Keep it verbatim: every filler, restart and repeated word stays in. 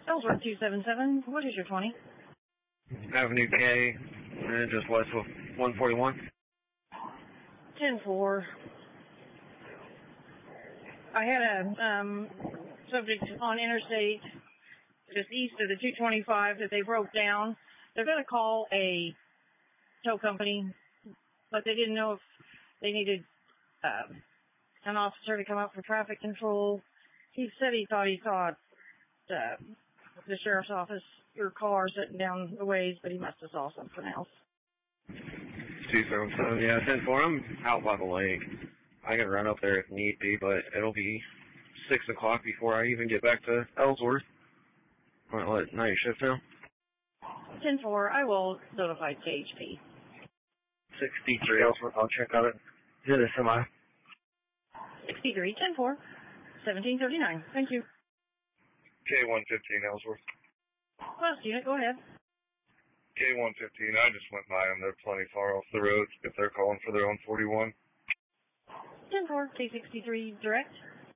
Ellsworth two seven seven, what is your twenty? Avenue K, uh, just west of one forty-one. ten four. I had a um, subject on interstate just east of the two twenty-five that they broke down. They're going to call a tow company, but they didn't know if they needed uh, an officer to come up for traffic control. He said he thought he saw uh, the sheriff's office, your car sitting down the ways, but he must have saw something else. two seven seven, yeah, ten four. I'm out by the lake. I can run up there if need be, but it'll be six o'clock before I even get back to Ellsworth. What, what night shift now? ten four, I will notify K H P. sixty-three Ellsworth, I'll check on it. Is it a semi? sixty-three, ten four, seventeen thirty-nine. Thank you. K one fifteen Ellsworth. Last unit, go ahead. K one fifteen, I just went by them. They're plenty far off the road if they're calling for their own forty-one. ten four, K sixty-three, direct.